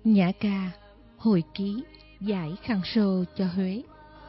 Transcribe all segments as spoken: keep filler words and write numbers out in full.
Nhã ca, hồi ký, giải khăn sô cho Huế.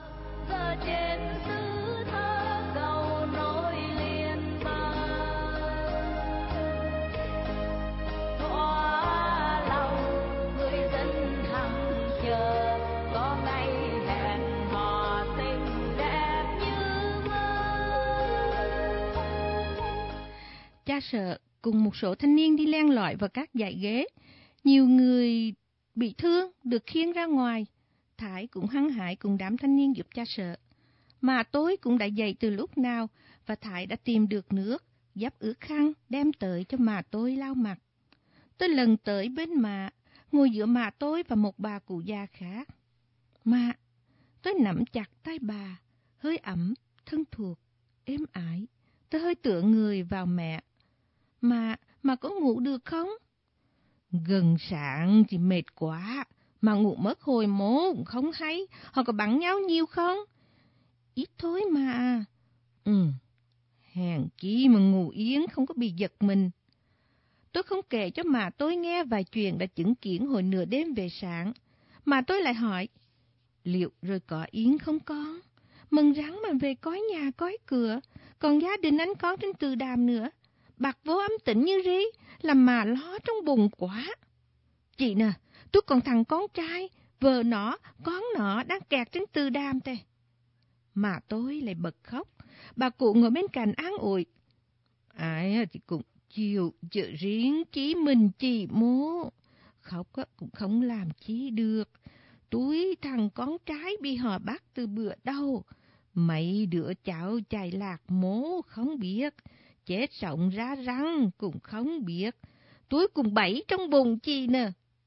Cha Sợ cùng một số thanh niên đi len lỏi vào các dãy ghế. Nhiều người bị thương được khiêng ra ngoài. Thái cũng hăng hái cùng đám thanh niên giúp cha Sợ. Mà tôi cũng đã dậy từ lúc nào và Thái đã tìm được nước, dắp ướt khăn đem tới cho mà tôi lau mặt. Tôi lần tới bên mạ, ngồi giữa mạ tôi và một bà cụ già khác. Mạ, tôi nắm chặt tay bà, hơi ấm, thân thuộc, êm ái. Tôi hơi tựa người vào mẹ. Mà, mà có ngủ được không? Gần sáng thì mệt quá, mà ngủ mất hồi mố cũng không hay, họ có bắn nhau nhiều không? Ít thôi mà. Ừ, hèn chi mà ngủ yên không có bị giật mình. Tôi không kể cho mà tôi nghe vài chuyện đã chứng kiến hồi nửa đêm về sáng. Mà tôi lại hỏi, liệu rồi có yên không con? Mừng rắn mà về cói nhà cói cửa, còn gia đình anh con trên Từ Đàm nữa. Bạc vô âm tĩnh như rí, làm mà lo trong bụng quá. Chị nè, tôi còn thằng con trai, vợ nó, con nó đang kẹt trên Từ Đàm tè. Mà tôi lại bật khóc, bà cụ ngồi bên cạnh an ủi. Ai thì cũng chịu, chợ riêng chỉ mình chị mô. Khóc cũng không làm chi được. Túi thằng con trai bị họ bắt từ bữa đâu. Mấy đứa cháu chạy lạc mố không biết. Chết sống ra răng cũng không biết. Tôi cùng bảy trong bụng chị nè.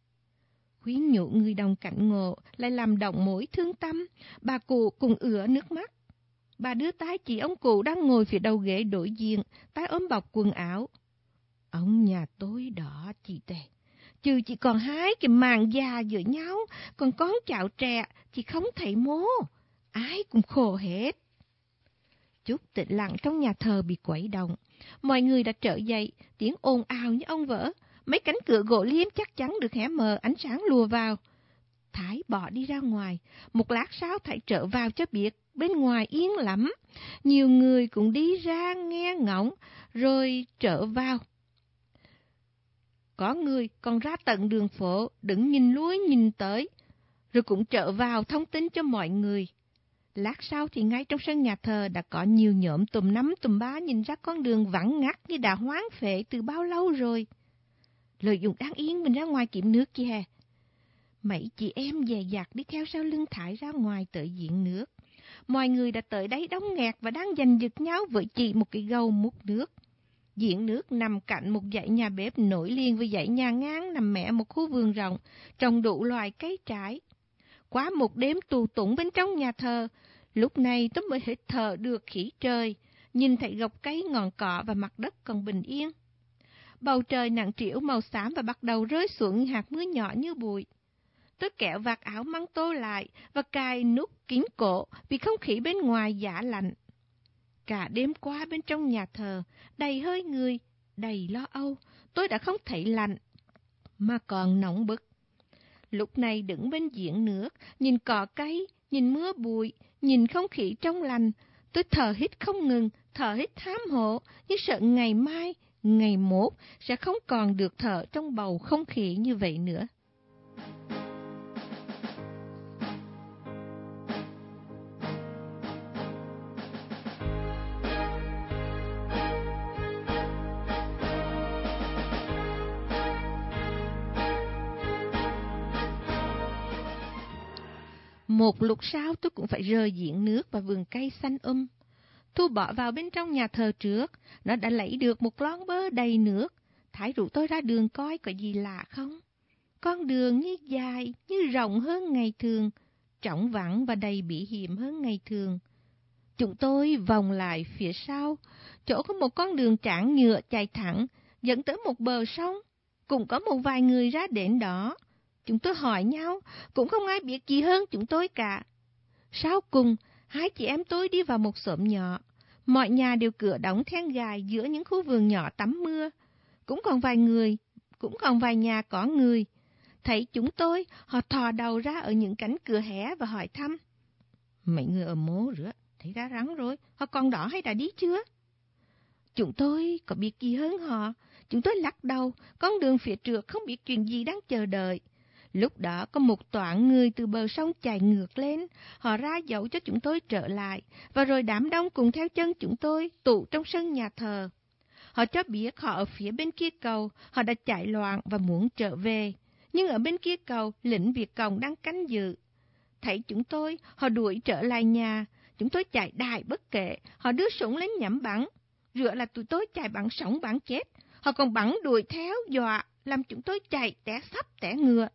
Khuyến nhủ người đồng cảnh ngộ lại làm động mối thương tâm. Bà cụ cùng ứa nước mắt. Bà đưa tay chỉ ông cụ đang ngồi phía đầu ghế đối diện, tay ôm bọc quần áo. Ông nhà tôi đó chị tè. Chứ chỉ còn hai cái màng già giữa nhau, còn con cháu trẻ chị không thấy mố. Ai cũng khổ hết. Chút tĩnh lặng trong nhà thờ bị quấy động. Mọi người đã trở dậy, tiếng ồn ào như ông vỡ. Mấy cánh cửa gỗ liêm chắc chắn được hé mờ, ánh sáng lùa vào. Thái bỏ đi ra ngoài. Một lát sau Thái trở vào cho biết bên ngoài yên lắm. Nhiều người cũng đi ra nghe ngóng rồi trở vào. Có người còn ra tận đường phố đứng nhìn lui nhìn tới, rồi cũng trở vào thông tin cho mọi người. Lát sau thì ngay trong sân nhà thờ đã có nhiều nhóm tùm năm tùm ba nhìn ra con đường vắng ngắt như đã hoang phế từ bao lâu rồi. Lợi dụng đang yên mình ra ngoài kiếm nước kìa. Mấy chị em dè dặt đi theo sau lưng Thái ra ngoài tới giếng nước. Mọi người đã tới đấy đông nghẹt và đang giành giật nhau với chỉ một cái gầu múc nước. Giếng nước nằm cạnh một dãy nhà bếp nối liền với dãy nhà ngang nằm mẹ một khu vườn rộng, trồng đủ loài cây trái. Qua một đêm tù tụng bên trong nhà thờ, lúc này tôi mới hít thở được khí trời, nhìn thấy gốc cây ngọn cỏ và mặt đất còn bình yên. Bầu trời nặng trĩu màu xám và bắt đầu rơi xuống hạt mưa nhỏ như bụi. Tôi kéo vạt áo măng tô lại và cài nút kín cổ vì không khí bên ngoài giá lạnh. Cả đêm qua bên trong nhà thờ, đầy hơi người, đầy lo âu, tôi đã không thấy lạnh, mà còn nóng bức. Lúc này đứng bên giếng nước, nhìn cỏ cây, nhìn mưa bụi, nhìn không khí trong lành, tôi thở hít không ngừng, thở hít hám hộ, như sợ ngày mai, ngày mốt sẽ không còn được thở trong bầu không khí như vậy nữa. Một lúc sau tôi cũng phải rời giếng nước và vườn cây xanh um. Thu bỏ vào bên trong nhà thờ trước, nó đã lấy được một lon bơ đầy nước. Thái rủ tôi ra đường coi có gì lạ không. Con đường như dài, như rộng hơn ngày thường, trống vắng và đầy bỉ hiểm hơn ngày thường. Chúng tôi vòng lại phía sau, chỗ có một con đường trảng nhựa chạy thẳng, dẫn tới một bờ sông. Cũng có một vài người ra đến đó. Chúng tôi hỏi nhau, cũng không ai biết gì hơn chúng tôi cả. Sau cùng, hai chị em tôi đi vào một xóm nhỏ. Mọi nhà đều cửa đóng then gài giữa những khu vườn nhỏ tắm mưa. Cũng còn vài người, cũng còn vài nhà có người. Thấy chúng tôi, họ thò đầu ra ở những cánh cửa hé và hỏi thăm. Mấy người ở mố rửa, thấy ra rắn rồi, họ còn đỏ hay đã đi chưa? Chúng tôi có biết gì hơn họ. Chúng tôi lắc đầu, con đường phía trước không biết chuyện gì đang chờ đợi. Lúc đó có một toán người từ bờ sông chạy ngược lên, họ ra dấu cho chúng tôi trở lại, và rồi đám đông cùng theo chân chúng tôi tụ trong sân nhà thờ. Họ cho biết họ ở phía bên kia cầu, họ đã chạy loạn và muốn trở về. Nhưng ở bên kia cầu, lính Việt Cộng đang canh giữ. Thấy chúng tôi, họ đuổi trở lại nhà. Chúng tôi chạy đại bất kể, họ đưa súng lên nhắm bắn. Rửa là tụi tôi chạy bắn sống bắn chết. Họ còn bắn đuổi theo, dọa, làm chúng tôi chạy té sắp té ngựa.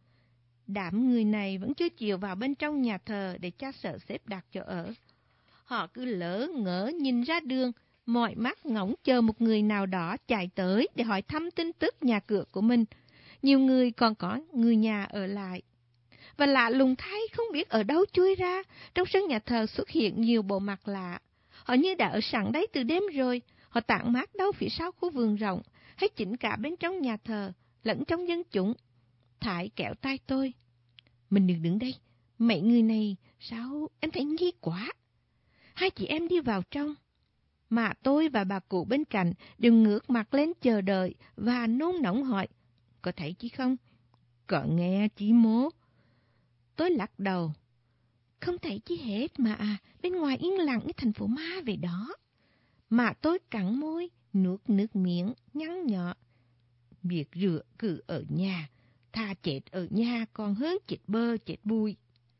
Đám người này vẫn chưa chịu vào bên trong nhà thờ để cha sợ xếp đặt chỗ ở. Họ cứ lỡ ngỡ nhìn ra đường, mọi mắt ngóng chờ một người nào đó chạy tới để hỏi thăm tin tức nhà cửa của mình. Nhiều người còn có người nhà ở lại. Và lạ lùng thay, không biết ở đâu chui ra, trong sân nhà thờ xuất hiện nhiều bộ mặt lạ. Họ như đã ở sẵn đấy từ đêm rồi, họ tản mát đâu phía sau khu vườn rộng, hay chỉnh cả bên trong nhà thờ, lẫn trong dân chúng. Thải kéo tay tôi. Mình đừng đứng đây, mấy người này, sao em thấy nghi quá. Hai chị em đi vào trong. Mà tôi và bà cụ bên cạnh đều ngước mặt lên chờ đợi và nôn nóng hỏi. Có thấy chị không? Có nghe chị mố? Tôi lắc đầu. Không thấy chi hết mà à, bên ngoài yên lặng như thành phố ma vậy đó. Mà tôi cắn môi, nuốt nước miếng, nhăn nhọ. Việc rửa cứ ở nhà, thà chết ở nhà còn hơn chết bơ chết bùi.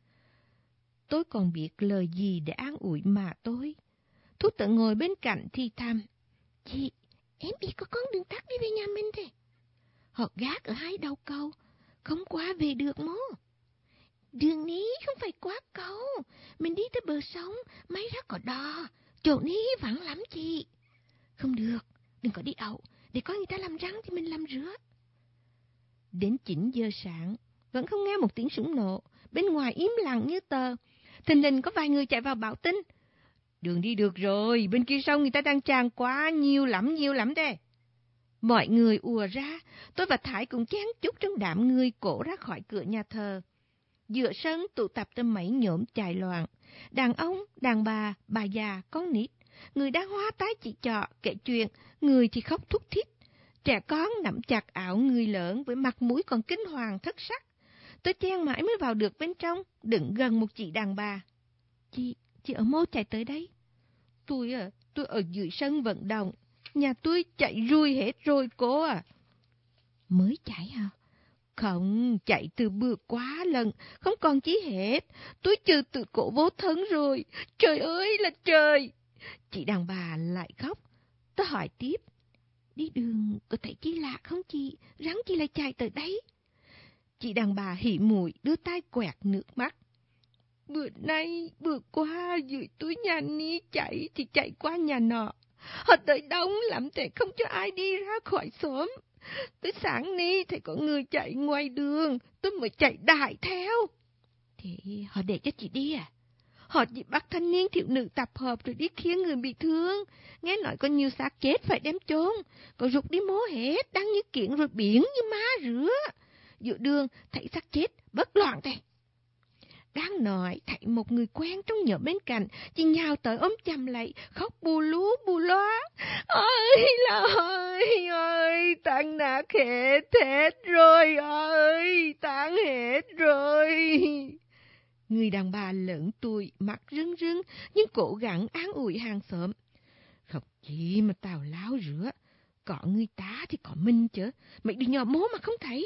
Tôi còn biết lời gì để an ủi mà tôi. Thú tự ngồi bên cạnh thì thầm. Chị, em biết có con đường tắt đi về nhà mình thế. Họ gác ở hai đầu cầu, không qua về được mố. Đường ní không phải qua cầu, mình đi tới bờ sông, mấy rác có đò, chỗ ní vắng lắm chị. Không được, đừng có đi ẩu, để có người ta làm răng thì mình làm rửa. Đến chín giờ sáng, vẫn không nghe một tiếng súng nổ, bên ngoài im lặng như tờ. Thình lình có vài người chạy vào báo tin. Đường đi được rồi, bên kia sông người ta đang tràn quá, nhiều lắm, nhiều lắm đây. Mọi người ùa ra, tôi và Thái cũng chen chúc trong đám người cổ ra khỏi cửa nhà thờ. Giữa sân tụ tập tới mấy nhóm chạy loạn, đàn ông, đàn bà, bà già, con nít, người đã hoa tái chỉ trọ, kể chuyện, người thì khóc thút thít. Trẻ con nắm chặt áo người lớn với mặt mũi còn kinh hoàng thất sắc. Tôi chen mãi mới vào được bên trong, đứng gần một chị đàn bà. Chị, chị ở mô chạy tới đây. Tôi à, tôi ở dưới sân vận động. Nhà tôi chạy ruồi hết rồi cô à. Mới chạy hả? Không, chạy từ bữa quá lần, không còn chí hết. Tôi trừ tự cổ vô thân rồi. Trời ơi là trời. Chị đàn bà lại khóc. Tôi hỏi tiếp. Đi đường có thấy chi lạ không chị? Rắn chi lại chạy tới đấy? Chị đàn bà hỉ mũi đưa tay quẹt nước mắt. Bữa nay, bữa qua dưới túi nhà ní chạy thì chạy qua nhà nọ. Họ tới đông lắm để không cho ai đi ra khỏi xóm. Tới sáng ní thấy có người chạy ngoài đường, tôi mới chạy đại theo. Thì họ để cho chị đi à? Họ chỉ bắt thanh niên thiếu nữ tập hợp rồi đi khiêng người bị thương. Nghe nói có nhiều xác chết phải đem chôn. Có rụt đi mố hết, đang như kiện rồi biển như ma rửa. Giữa đường thấy xác chết, bất loạn thế. Đang nói, thấy một người quen trong nhóm bên cạnh, chị nhào tới ôm chầm lại, khóc bù lú bù loa. Ôi là ơi, ơi, tan nát hết, hết rồi, ơi, tan hết rồi. Người đàn bà lớn tuổi, mặt rưng rưng, nhưng cố gắng an ủi hàng xóm. Không chi mà tào láo rửa, có người ta thì có mình chứ, mày đi nhỏ mố mà không thấy.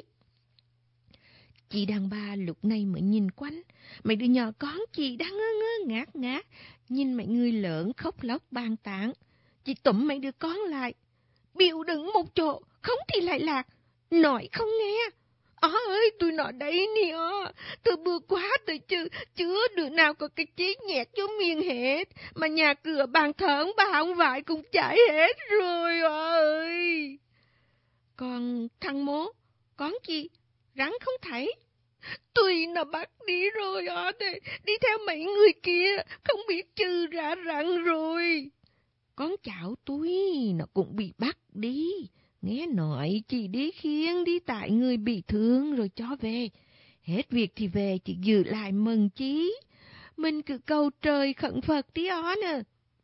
Chị đàn bà lúc này mới nhìn quanh, mấy đứa nhỏ con chị đang ngơ ngơ ngác ngác, nhìn mấy người lớn khóc lóc bàn tán. Chị tụm mấy đứa con lại, biểu đứng một chỗ, không thì lại lạc, nói không nghe. Ó ơi, tụi nó đấy nè, từ bữa quá tới chứ, chưa đứa nào có cái chí nhẹt vô miệng hết, mà nhà cửa bàn thờ bà ông vải cũng chảy hết rồi ơi. Còn thằng mố, con chị, rắn không thấy. Tùy nó bắt đi rồi ó, để đi theo mấy người kia, không biết trừ ra rắn rồi. Con cháu tôi nó cũng bị bắt đi, Nghe nói chỉ đi khiêng đi tại người bị thương rồi cho về. Hết việc thì về, chỉ giữ lại mừng chí. Mình cứ cầu trời khẩn Phật tí ó nè.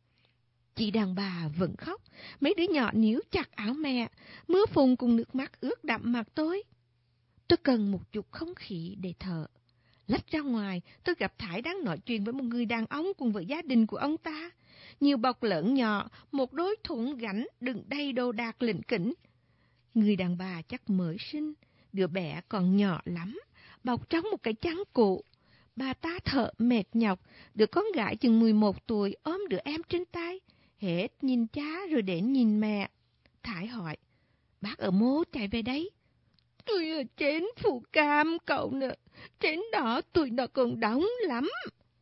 Chị đàn bà vẫn khóc, mấy đứa nhỏ níu chặt áo mẹ, mưa phùn cùng nước mắt ướt đậm mặt tôi. Tôi cần một chút không khí để thở. Lách ra ngoài, tôi gặp Thải đang nói chuyện với một người đàn ông cùng với gia đình của ông ta. Nhiều bọc lớn nhỏ, một đôi thùng gánh đựng đầy đồ đạc lỉnh kỉnh. Người đàn bà chắc mới sinh, đứa bé còn nhỏ lắm, bọc trong một cái chăn cũ. Bà ta thở mệt nhọc, đứa con gái chừng mười một tuổi ôm đứa em trên tay. Hết nhìn cha rồi đến nhìn mẹ. Thải hỏi, bác ở mô chạy về đấy? Tôi ở trên Phú Cam cậu nè, trên đó tụi nó còn đóng lắm.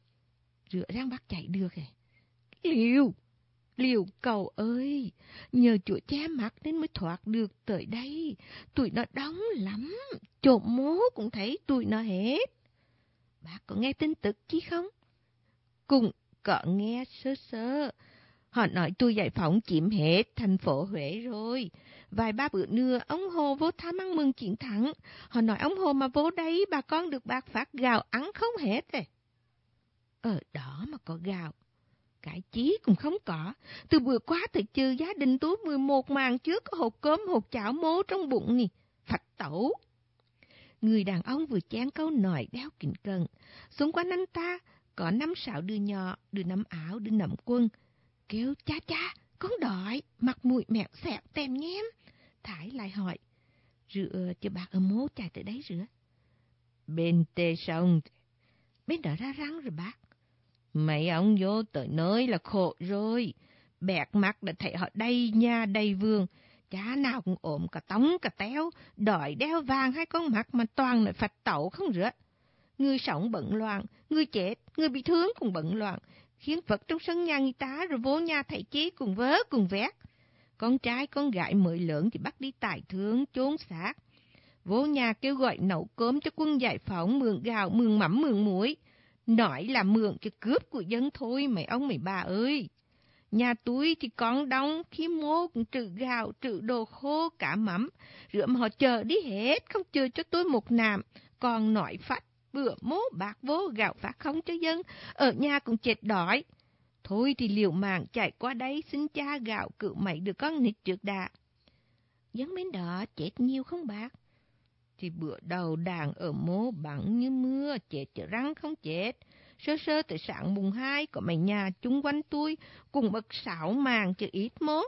Rửa răng bác chạy được à? Liều, liều cậu ơi, nhờ Chúa che mắt nên mới thoát được tới đây. Tụi nó đóng lắm, trộm mố cũng thấy tụi nó hết. Bác có nghe tin tức chứ không? Cũng có nghe sơ sơ. Họ nói tôi giải phóng chiếm hết thành phố Huế rồi. Vài ba bữa nữa, ông Hồ vô thăm ăn mừng chiến thắng. Họ nói ông Hồ mà vô đây, bà con được bác phát gạo ăn không hết rồi. Ở đó mà có gạo. Cái chí cũng không có. Từ bữa qua tới trừ gia đình tôi mười một màn trước có hộp cơm hộp chảo mố trong bụng nè. Phạch tẩu. Người đàn ông vừa chán câu nói đeo kính cận. Xung quanh anh ta có năm sáu đứa nhỏ, đứa nắm áo, đứa nắm quân. Kêu cha cha, con đói, mặt mũi mẹo xẹo tem nhem. Thải lại hỏi, rửa cho bác ở mố chạy tới đấy rửa. Bên tê sông. Bên đó ra răng rồi bác. Mấy ông vô tới nơi là khổ rồi. Bẹt mắt đã thấy họ đầy nhà đầy vườn. Cha nào cũng ốm cả tống cả téo, đòi đeo vàng hai con mắt mà toàn là phạch tẩu không rửa. Người sống bận loạn, người chết, người bị thương cũng bận loạn. Khiến vật trong sân nhà người ta rồi vô nhà thầy chí cùng vớ cùng vét. Con trai con gái mới lớn thì bắt đi tài thương chốn xác. Vô nhà kêu gọi nấu cơm cho quân giải phóng, mượn gạo, mượn mắm, mượn muối. Nói là mượn cho cướp của dân thôi mấy ông mấy bà ơi. Nhà túi thì con đông, khi mô cũng trữ gạo, trữ đồ khô cả mắm. Rửa mà họ chờ đi hết, không chờ cho tôi một nạm. Còn nói phát bữa mố bạc vô gạo phát không cho dân, ở nhà cũng chết đói. Thôi thì liều mạng chạy qua đây xin cha gạo cự mấy đứa con nít trước đã. Dân bên đó chết nhiều không bác? Thì bữa đầu đàn ở mố bắn như mưa, chết chở răng không chết. Sơ sơ tới sáng mùng hai có mấy nhà chung quanh tôi cùng bật sáu màng chứ ít mố.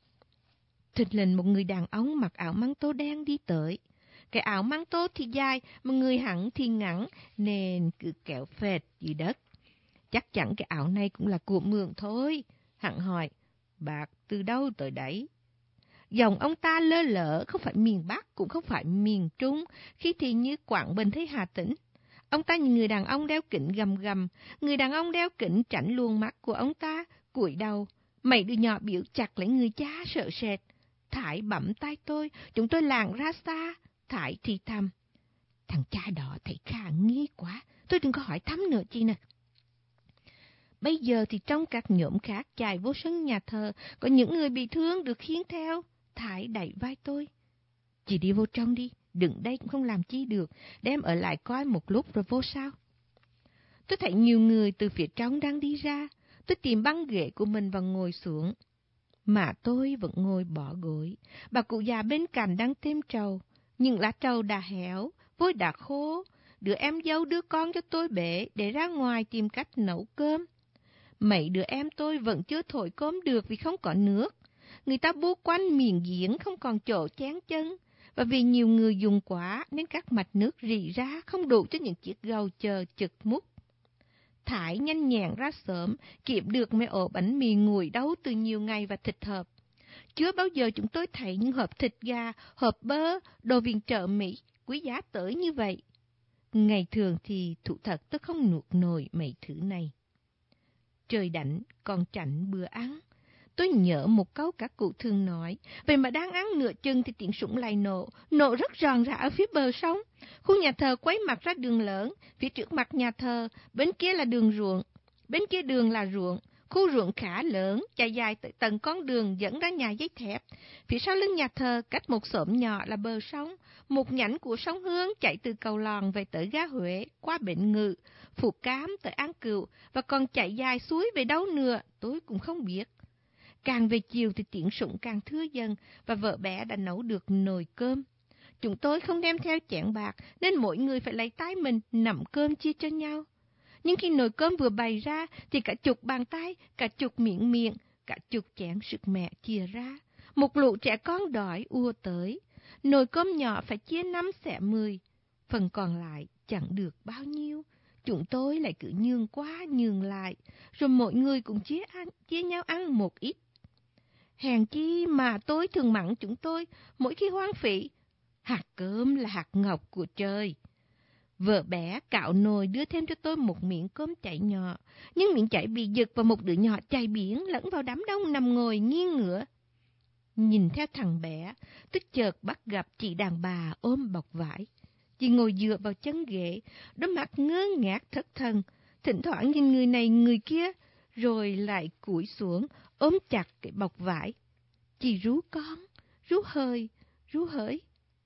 Thịt lình một người đàn ông mặc áo măng tô đen đi tới. Cái áo măng tô thì dài mà người hắn thì ngắn nên cứ kéo phệt dưới đất. Chắc chắn cái áo này cũng là của mượn thôi. Hắn hỏi, bạc từ đâu tới đấy? Giọng ông ta lơ lỡ, không phải miền Bắc cũng không phải miền Trung, khi thì như Quảng Bình hay Hà Tĩnh. Ông ta nhìn người đàn ông đeo kính gầm gầm, người đàn ông đeo kính tránh luồng mắt của ông ta, cúi đầu. Mấy đứa nhỏ biểu chặt lấy người cha sợ sệt. Thải bấm tay tôi, chúng tôi lảng ra xa. Thải thì thầm, thằng cha đó thấy khả nghi quá, tôi đừng có hỏi thăm nữa chị nè. Bây giờ thì trong các nhóm khác chạy vô sân nhà thờ, có những người bị thương được khiêng theo. Thải đẩy vai tôi, chị đi vô trong đi, đừng đây cũng không làm chi được, đem ở lại coi một lúc rồi vô sao. Tôi thấy nhiều người từ phía trong đang đi ra, tôi tìm băng ghế của mình và ngồi xuống. Mà tôi vẫn ngồi bỏ gối, bà cụ già bên cạnh đang thêm trầu, những lá trầu đã héo, vôi đã khô. Đứa em dâu đưa con cho tôi bể để ra ngoài tìm cách nấu cơm. Mấy đứa em tôi vẫn chưa thổi cơm được vì không có nước. Người ta bu quanh miệng giếng không còn chỗ chén chân. Và vì nhiều người dùng quá nên các mạch nước rỉ ra không đủ cho những chiếc gầu chờ chực múc. Thải nhanh nhẹn ra sớm, kiếm được mấy ổ bánh mì nguội đấu từ nhiều ngày và thịt hộp. Chưa bao giờ chúng tôi thấy những hộp thịt gà, hộp bơ, đồ viện trợ Mỹ quý giá tới như vậy. Ngày thường thì thú thật tôi không nuốt nổi mấy thứ này. Trời đảnh còn chảnh bữa ăn. Tôi nhớ một câu các cụ thường nói, vậy mà đang ăn nửa chừng thì tiếng súng lại nổ, nổ rất ròn rã ở phía bờ sông. Khu nhà thờ quay mặt ra đường lớn, phía trước mặt nhà thờ, bên kia là đường ruộng, bên kia đường là ruộng, Khu ruộng khá lớn, chạy dài tới tận con đường dẫn ra nhà dây thép. Phía sau lưng nhà thờ, cách một xóm nhỏ là bờ sông. Một nhánh của sông Hương chạy từ cầu Lòn về tới ga Huế, qua Bến Ngự, Phú Cám tới An Cựu, và còn chạy dài suối về đâu nữa, tôi cũng không biết. Càng về chiều thì tiếng súng càng thưa dần, và vợ bé đã nấu được nồi cơm. Chúng tôi không đem theo chén bạc, nên mỗi người phải lấy tay mình nắm cơm chia cho nhau. Nhưng khi nồi cơm vừa bày ra, thì cả chục bàn tay, cả chục miệng miệng, cả chục chén sực mẹ chia ra. Một lũ trẻ con đói ùa tới. Nồi cơm nhỏ phải chia năm xẻ mười. Phần còn lại chẳng được bao nhiêu. Chúng tôi lại cứ nhường qua nhường lại, rồi mỗi người cũng chia, ăn, chia nhau ăn một ít. Hèn chi mà tôi thường mắng chúng tôi mỗi khi hoang phí. Hạt cơm là hạt ngọc của trời. Vợ bé cạo nồi đưa thêm cho tôi một miệng cơm cháy nhỏ, nhưng miệng cháy bị giật và một đứa nhỏ chày biển lẫn vào đám đông nằm ngồi nghiêng ngửa. Nhìn theo thằng bé, tôi chợt bắt gặp chị đàn bà ôm bọc vải. Chị ngồi dựa vào chân ghế, đôi mắt ngơ ngác thất thần, thỉnh thoảng nhìn người này người kia, rồi lại cúi xuống ôm chặt cái bọc vải. Chị rú con, rú hơi, rú hỡi.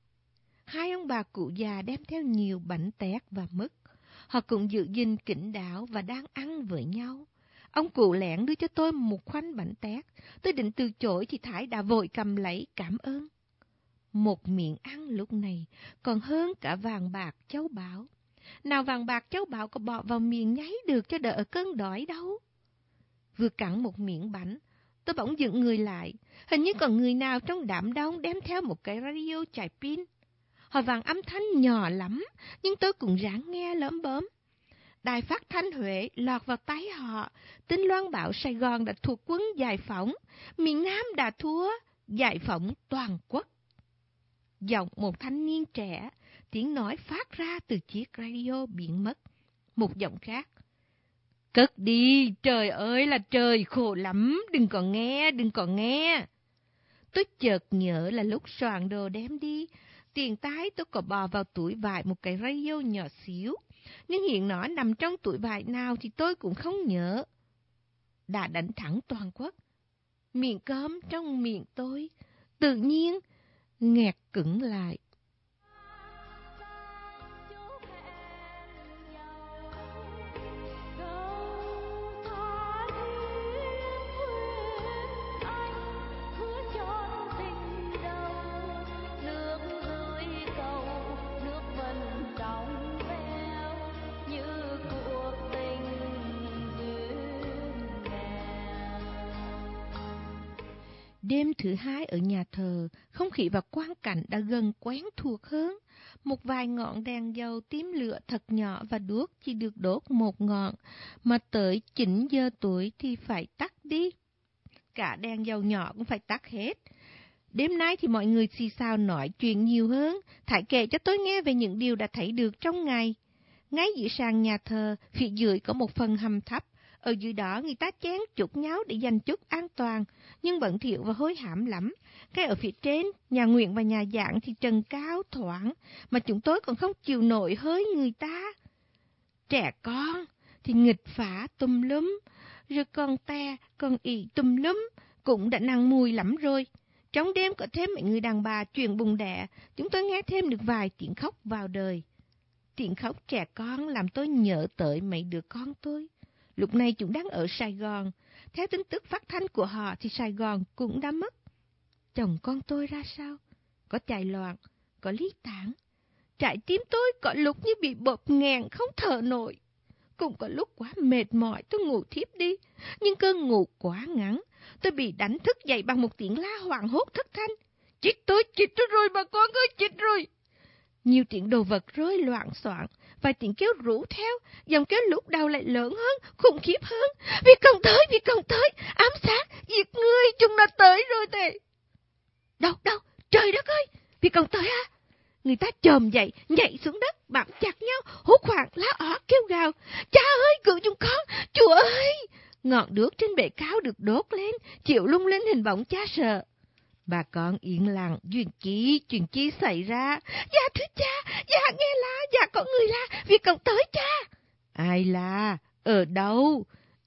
Hai ông bà cụ già đem theo nhiều bánh tét và mứt. Họ cũng giữ gìn kín đáo và đang ăn với nhau. Ông cụ lẹn đưa cho tôi một khoanh bánh tét. Tôi định từ chối thì Thái đã vội cầm lấy cảm ơn. Một miệng ăn lúc này còn hơn cả vàng bạc châu báu. Nào vàng bạc châu báu có bỏ vào miệng nháy được cho đỡ cơn đói đâu. Vừa cắn một miệng bánh, tôi bỗng dựng người lại. Hình như còn người nào trong đám đông đem theo một cái radio chạy pin. Họ vang âm thanh nhỏ lắm, nhưng tôi cũng ráng nghe lỡm bớm. Đài phát thanh Huế lọt vào tay họ, tin loan báo Sài Gòn đã thuộc quân giải phóng, miền Nam đã thua, giải phóng toàn quốc. Giọng một thanh niên trẻ, tiếng nói phát ra từ chiếc radio biến mất. Một giọng khác: cất đi, trời ơi là trời, khổ lắm, đừng có nghe, đừng có nghe. Tôi chợt nhớ là lúc soạn đồ đem đi, tiền tái tôi có bò vào túi vải một cái radio nhỏ xíu, nhưng hiện nó nằm trong túi vải nào thì tôi cũng không nhớ. Đã đánh thắng toàn quốc. Miệng cơm trong miệng tôi tự nhiên nghẹt cứng lại. Đêm thứ hai ở nhà thờ, không khí và quang cảnh đã gần quen thuộc hơn. Một vài ngọn đèn dầu tím lửa thật nhỏ và đuốc chỉ được đốt một ngọn, mà tới chín giờ tối thì phải tắt đi. Cả đèn dầu nhỏ cũng phải tắt hết. Đêm nay thì mọi người xì xào nói chuyện nhiều hơn, Thái kể cho tôi nghe về những điều đã thấy được trong ngày. Ngay giữa sàn nhà thờ, phía dưới có một phần hầm thấp. Ở dưới đó người ta chén chúc nhau để dành chút an toàn, nhưng bẩn thỉu và hôi hám lắm. Cái ở phía trên, nhà nguyện và nhà giảng thì trần cao thoáng, mà chúng tôi còn không chịu nổi hơi người ta. Trẻ con thì nghịch phá tùm lum, rồi con te, con ị tùm lum, cũng đã nặng mùi lắm rồi. Trong đêm có thêm mấy người đàn bà truyền bùng đẻ, chúng tôi nghe thêm được vài tiếng khóc vào đời. Tiếng khóc trẻ con làm tôi nhớ tới mấy đứa con tôi. Lúc này chúng đang ở Sài Gòn. Theo tin tức phát thanh của họ thì Sài Gòn cũng đã mất. Chồng con tôi ra sao? Có chạy loạn, có ly tán. Trái tim tôi có lúc như bị bóp nghẹn không thở nổi. Cũng có lúc quá mệt mỏi tôi ngủ thiếp đi. Nhưng cơn ngủ quá ngắn, tôi bị đánh thức dậy bằng một tiếng la hoảng hốt thất thanh. Chết tôi, chết tôi rồi bà con ơi, chết rồi. Nhiều tiếng đồ vật rơi loạn xoạng, vài tiếng kêu rú theo, dòng kêu lúc đầu lại lớn hơn, khủng khiếp hơn. Việt Cộng tới, Việt Cộng tới, ám sát, giết người, chúng đã tới rồi tệ. Đâu, đâu, trời đất ơi, Việt Cộng tới à? Người ta chồm dậy, nhảy xuống đất, bám chặt nhau, hốt hoảng, lá ó, kêu gào. Cha ơi, cứu chúng con, Chúa ơi. Ngọn đuốc trên bệ cao được đốt lên, chiếu lung lên hình bóng cha sợ. Bà con yên lặng, chuyện chi, chuyện chi xảy ra. Dạ thưa cha, dạ nghe la, dạ có người la, Việt Cộng tới cha. Ai la, ở đâu?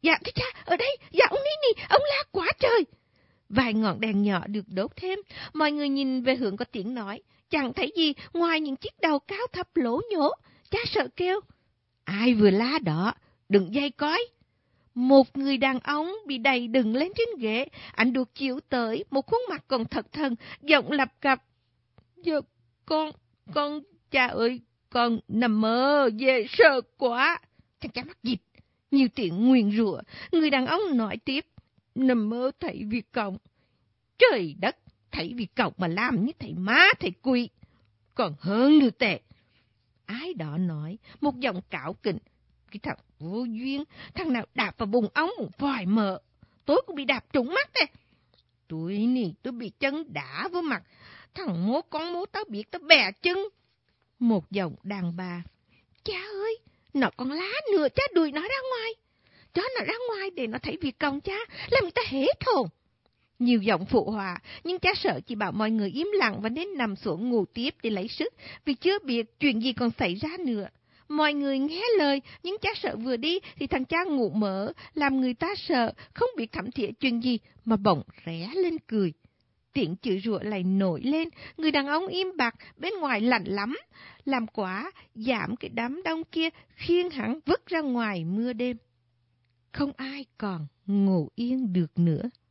Dạ thưa cha, ở đây, dạ ông Nini, ông la quá trời. Vài ngọn đèn nhỏ được đốt thêm, mọi người nhìn về hướng có tiếng nói, chẳng thấy gì ngoài những chiếc đầu cao thấp lố nhố. Cha sợ kêu, ai vừa la đó, đừng dây cói. Một người đàn ông bị đầy đựng lên trên ghế, anh được chiếu tới, một khuôn mặt còn thật thần, giọng lập cập. Giờ con, con, cha ơi, con nằm mơ, về sợ quá. Thằng cha mắc dịch, nhiều tiếng nguyền rủa. Người đàn ông nói tiếp, nằm mơ thấy Việt Cộng. Trời đất, thấy Việt Cộng mà làm như thầy má, thầy quỷ. Còn hơn nữa tệ. Ai đó nói, một giọng cạo kỉnh. Cái thằng vô duyên, thằng nào đạp vào bụng ống một vòi mỡ. Tôi cũng bị đạp trúng mắt đây. Tôi nè, tôi bị chân đá vô mặt. Thằng mố con mố tao biết tao bẻ chân. Một giọng đàn bà. Cha ơi, nó còn lá nữa, cha đuổi nó ra ngoài. Cho nó ra ngoài để nó thấy Việt Cộng cha, làm người ta hết hồn. Nhiều giọng phụ họa, nhưng cha sợ chỉ bảo mọi người im lặng và nên nằm xuống ngủ tiếp để lấy sức, vì chưa biết chuyện gì còn xảy ra nữa. Mọi người nghe lời, nhưng cha sợ vừa đi thì thằng cha ngủ mỡ, làm người ta sợ, không biết thẩm thía chuyện gì mà bỗng ré lên cười. Tiếng chửi rủa lại nổi lên, người đàn ông im bặt, bên ngoài lạnh lắm. Làm quá, giảm cái đám đông kia, khiêng hắn vứt ra ngoài mưa đêm. Không ai còn ngủ yên được nữa.